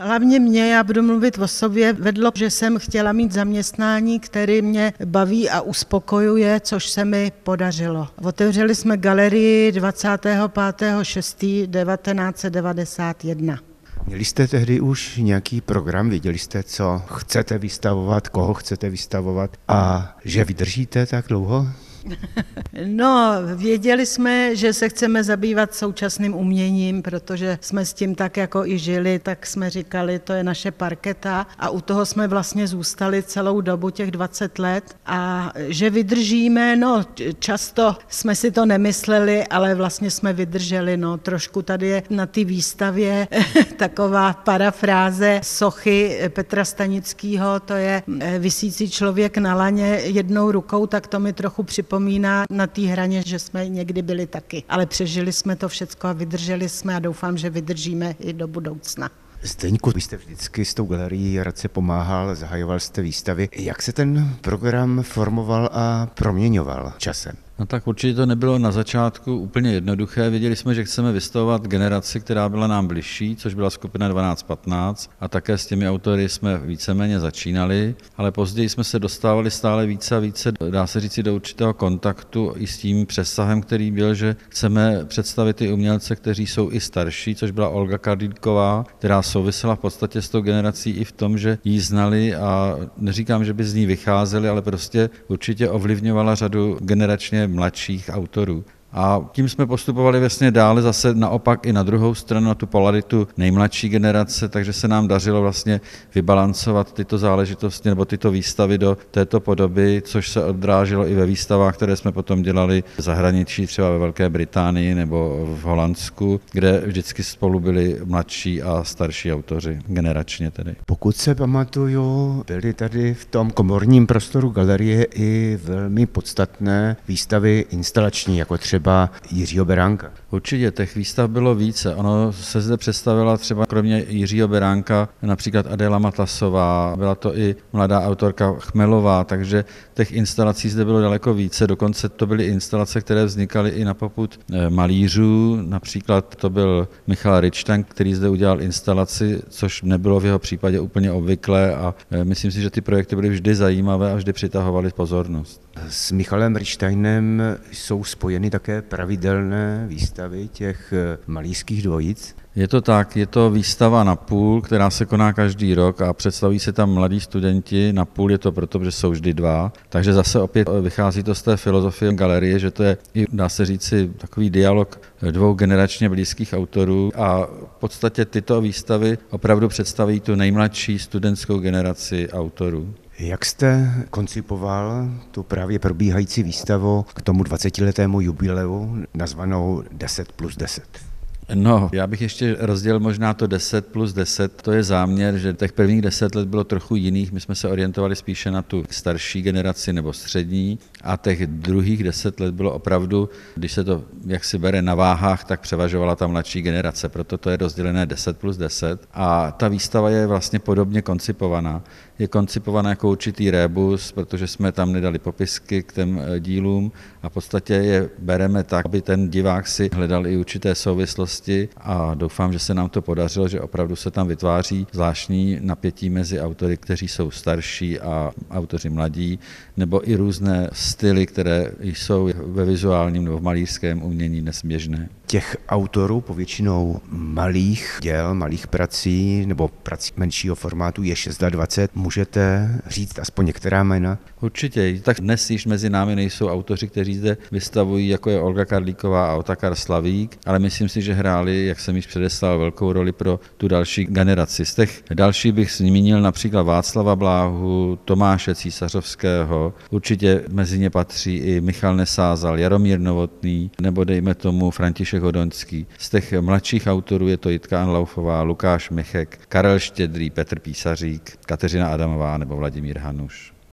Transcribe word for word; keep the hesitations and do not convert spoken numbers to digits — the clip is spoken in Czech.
Hlavně mě, já budu mluvit o sobě, vedlo, že jsem chtěla mít zaměstnání, které mě baví a uspokojuje, což se mi podařilo. Otevřeli jsme galerii dvacátého pátého šestého devatenáct set devadesát jedna. Měli jste tehdy už nějaký program, věděli jste, co chcete vystavovat, koho chcete vystavovat a že vydržíte tak dlouho? No, věděli jsme, že se chceme zabývat současným uměním, protože jsme s tím tak jako i žili, tak jsme říkali, to je naše parketa a u toho jsme vlastně zůstali celou dobu těch dvacet let a že vydržíme, no často jsme si to nemysleli, ale vlastně jsme vydrželi, no trošku tady je na té výstavě taková parafráze sochy Petra Stanického, to je visící člověk na laně jednou rukou, tak to mi trochu připomíná na té hraně, že jsme někdy byli taky. Ale přežili jsme to všecko a vydrželi jsme a doufám, že vydržíme i do budoucna. Zdeňku, vy jste vždycky s tou galerií Radce pomáhal, zahajoval jste výstavy. Jak se ten program formoval a proměňoval časem? No tak určitě to nebylo na začátku úplně jednoduché. Věděli jsme, že chceme vystavovat generaci, která byla nám bližší, což byla skupina dvanáct patnáct a také s těmi autory jsme víceméně začínali, ale později jsme se dostávali stále více a více, dá se říct, do určitého kontaktu i s tím přesahem, který byl, že chceme představit i umělce, kteří jsou i starší, což byla Olga Karlíková, která souvisela v podstatě s tou generací i v tom, že ji znali a neříkám, že by z ní vycházeli, ale prostě určitě ovlivňovala řadu generačně mladších autorů. A tím jsme postupovali vlastně dále zase naopak i na druhou stranu, na tu polaritu nejmladší generace, takže se nám dařilo vlastně vybalancovat tyto záležitosti nebo tyto výstavy do této podoby, což se odráželo i ve výstavách, které jsme potom dělali v zahraničí, třeba ve Velké Británii nebo v Holandsku, kde vždycky spolu byli mladší a starší autoři, generačně tedy. Pokud se pamatuju, byly tady v tom komorním prostoru galerie i velmi podstatné výstavy instalační, jako třeba Jiřího Beránka. Určitě, těch výstav bylo více. Ono se zde představila třeba kromě Jiřího Beránka například Adéla Matlasová, byla to i mladá autorka Chmelová, takže těch instalací zde bylo daleko více. Dokonce to byly instalace, které vznikaly i na popud malířů. Například to byl Michal Richtang, který zde udělal instalaci, což nebylo v jeho případě úplně obvyklé a myslím si, že ty projekty byly vždy zajímavé a vždy přitahovaly pozornost. S Michalem Richtangem jsou spojeny také pravidelné výstavy těch malířských dvojic. Je to tak, je to výstava na půl, která se koná každý rok a představují se tam mladí studenti. Na půl je to proto, protože jsou vždy dva. Takže zase opět vychází to z té filozofie galerie, že to je, dá se říci, takový dialog dvou generačně blízkých autorů a v podstatě tyto výstavy opravdu představují tu nejmladší studentskou generaci autorů. Jak jste koncipoval tu právě probíhající výstavu k tomu dvacetiletému jubileu nazvanou deset plus deset? No, já bych ještě rozdělil možná to deset plus deset, to je záměr, že těch prvních deset let bylo trochu jiných, my jsme se orientovali spíše na tu starší generaci nebo střední a těch druhých deset let bylo opravdu, když se to jak si bere na váhách, tak převažovala ta mladší generace, proto to je rozdělené deset plus deset a ta výstava je vlastně podobně koncipovaná. Je koncipovaná jako určitý rébus, protože jsme tam nedali popisky k těm dílům a v podstatě je bereme tak, aby ten divák si hledal i určité souvislosti a doufám, že se nám to podařilo, že opravdu se tam vytváří zvláštní napětí mezi autory, kteří jsou starší a autoři mladí, nebo i různé styly, které jsou ve vizuálním nebo v malířském umění nesběžné. Těch autorů povětšinou malých děl, malých prací nebo prací menšího formátu je dvacet šest. Můžete říct aspoň některá jména? Určitě. Tak dnes již mezi námi nejsou autoři, kteří zde vystavují, jako je Olga Karlíková a Otakar Slavík, ale myslím si, že hráli, jak jsem již předeslal, velkou roli pro tu další generaci. Z těch dalších bych zmínil například Václava Bláhu, Tomáše Císařovského, určitě mezi ně patří i Michal Nesázal, Jaromír Novotný, nebo dejme tomu František Hodoňský. Z těch mladších autorů je to Jitka Anlaufová, Lukáš Michek, Karel Štědrý, Petr Písařík, Kateřina Adamová nebo Vladimír Hanuš.